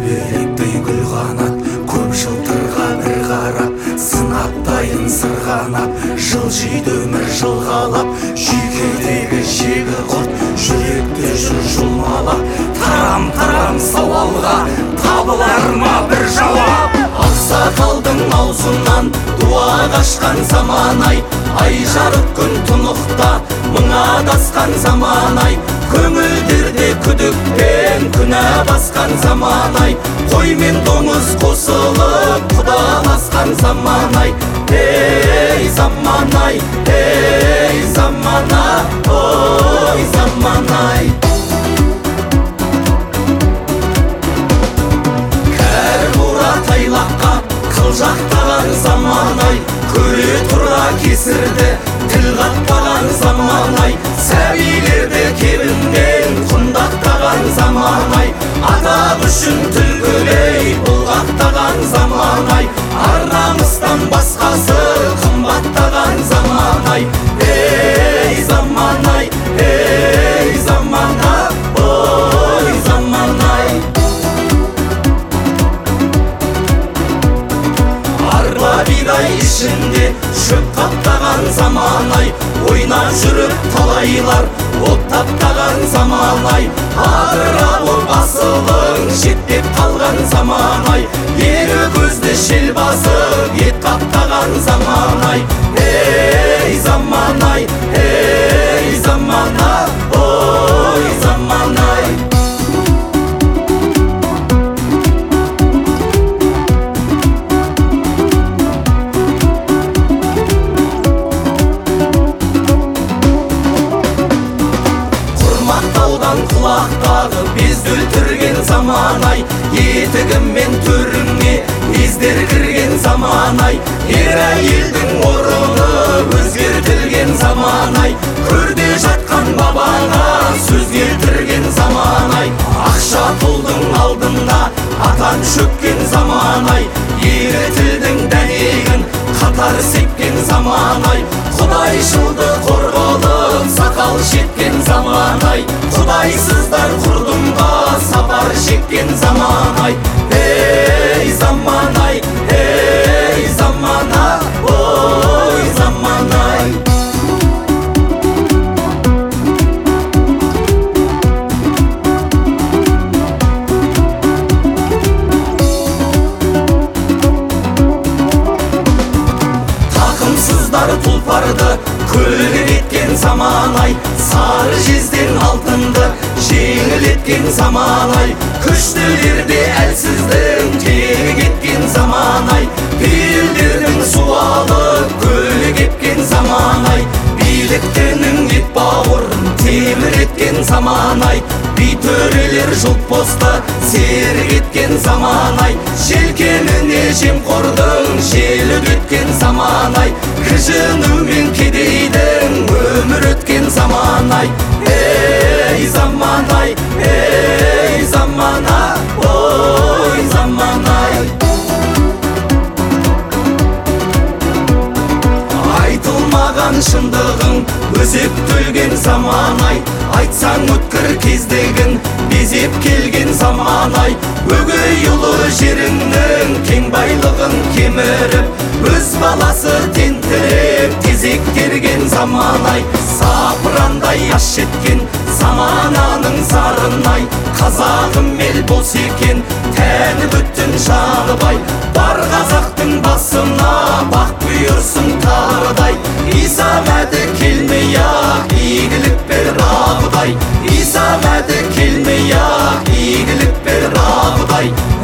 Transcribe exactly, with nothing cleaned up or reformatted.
Тербелектей гүл қанат, көп жылтырға бір қарап, сынапдайын сырғанап, жылжиды өмір жылғалап, жүйкедегі жегі құрт, жүректе жүр жұлмалап. Тарам-тарам сауалға табылар ма бір жауап? Ақсақалдың аузынан дуа қашқан заман-ай, ай жарық күн тұнықта мың адасқан заман-ай, көңілдерде күдікпен күнә басқан заман-ай, қой мен доңыз қосылып құдаласқан заман-ай. Ей заман-ай, ей заман-ай, ой заман-ай. Тайлаққа қылжақтаған заман-ай, көре тұра кесірді тіл қатпаған заман-ай, сәбилерді кебінген құндақтаған заман-ай, атақ үшін түлкілей бұлғақтаған заман-ай, ар намыстан басқасы қымбаттаған заман-ай. Ей заман-ай, ей заман-ай, ой заман-ай. Бидай ішінде шөп қаптаған заман-ай, ойнап жүріп талайлар от таптаған заман-ай, адыра боп асылың шеттеп қалған заман-ай, ері көзді шел басып ет қаптаған заман-ай. Ей заман-ай, ей заман-ай, ой заман-ай. Құлақтағы безді өлтірген заман-ай, етігіммен төріңе бездер кірген заман-ай, ер әйелдің орны өзгертілген заман-ай, көрде жатқан бабаңа сөз келтірген заман-ай, ақша пұлдың алдында атан шөккен заман-ай, ерітілдің дәнегін қатар сепкен заман-ай, құдайшылды қор болып сақал шеткен заман-ай, құдайсыздар құрдымға сапар шеккен заман-ай. Ей заман-ай, ей заман-ай, ой заман-ай. Тақымсыздар тұлпарды көлге кеткен заман-ай, сары жезден алтынды жеңіл еткен заман-ай, күштілерде әлсіздің тегі кеткен заман-ай, пейілдердің суалы көлі кепкен заман-ай, биліктінің ет бауырын темір еткен заман-ай, бейтөрелер жұлт посты серік еткен заман-ай, желкеніне жемқордың желі өткен заман-ай, кіжіну мен кедейдің өмір өткен заман-ай. Ей заман-ай, ей заман-ай, ой заман-ай. Айтылмаған шындығың өзеп төлген заман-ай, айтсаң өткір кездегін безеп келген заман-ай, өгей ұлы жеріңнің кең байлығын кеміріп, өз баласы тентіреп тезек керген заман-ай, сапырандай аш жеткен замананың зарын-ай, қазағым ел болса екен тәні бүтін шағыбай, бар қазақтың басына бақ бұйырсын тарыдай, иса мәді келмей-ақ игілік бер Рабыдай, иса мәді келмей-ақ игілік бер Рабыдай.